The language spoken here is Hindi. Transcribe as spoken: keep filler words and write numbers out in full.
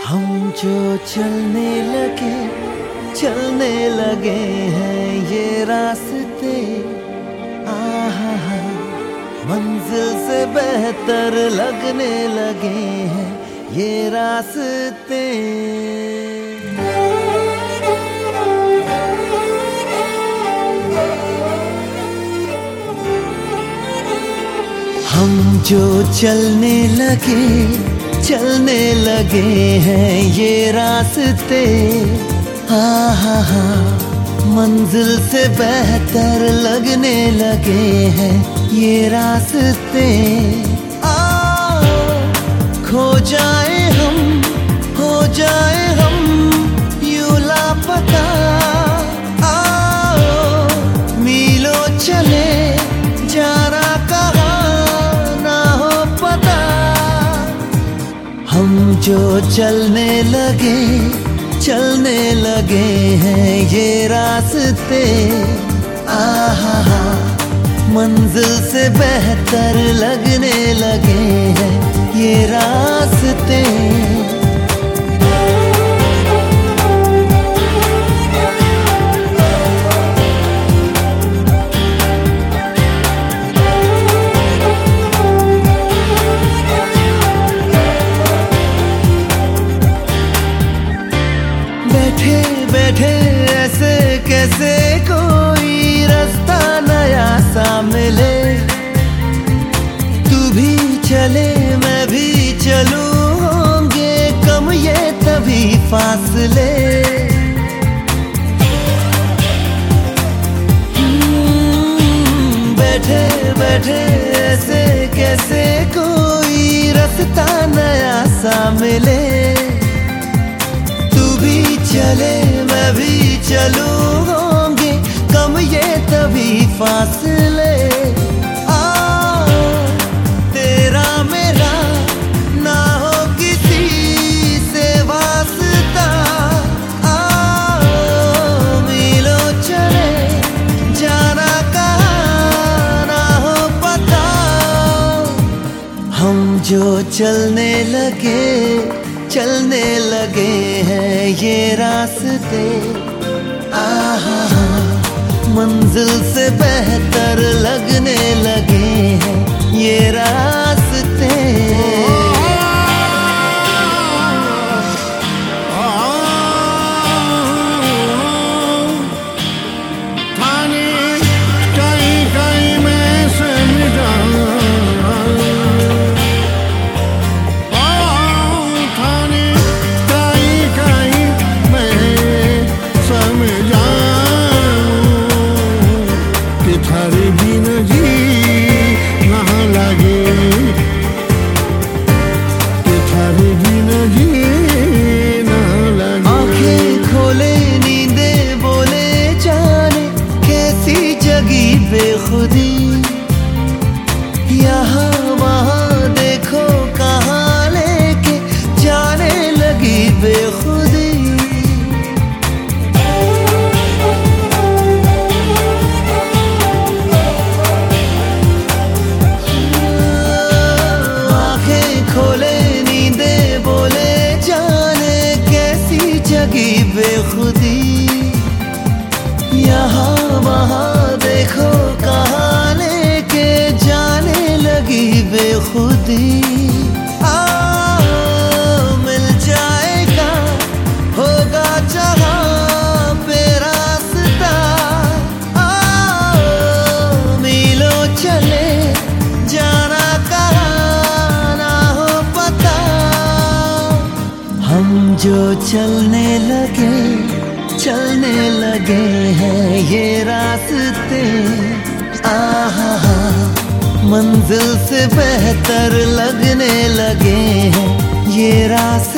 हम जो चलने लगे चलने लगे हैं ये रास्ते, आहा हा मंजिल से बेहतर लगने लगे हैं ये रास्ते। हम जो चलने लगे चलने लगे हैं ये रास्ते, आहा हा मंजिल से बेहतर लगने लगे हैं ये रास्ते। आओ खो जाए हम, हो जाए हम यूं लापता, आओ मीलों चले जाना कहाँ ना हो पता। हम जो चलने लगे चलने लगे हैं ये रास्ते, आहा हा मंजिल से बेहतर लगने लगे हैं ये रास्ते। बैठे बैठे ऐसे कैसे कोई रास्ता नया सा मिले, तू भी चले मैं भी चलूं होंगे कम ये तभी फासले। बैठे बैठे ऐसे कैसे कोई रास्ता नया सा मिले, चले मैं भी चलूं होंगे कम ये तभी फासले। आओ तेरा मेरा ना हो किसी से वास्ता, आओ मीलों चले जाना कहाँ ना हो पता। हम जो चलने लगे चलने लगे हैं ये रास्ते, आहा मंजिल से बेहतर लगने लगे हैं ये रास्ते। बेखुदी यहाँ वहाँ देखो कहाँ लेके जाने लगी बेखुदी। आंखें खोले नींदे बोले जाने कैसी जगी बेखुदी, यहाँ वहाँ देखो कहाँ लेके जाने लगी बेखुदी। आओ मिल जाएगा होगा जहाँ पे रास्ता, आओ मीलों चले जाना कहाँ ना हो पता। हम जो चलने लगे चलने लगे हैं ये रास्ते, आहा हा मंजिल से बेहतर लगने लगे हैं ये रास्ते।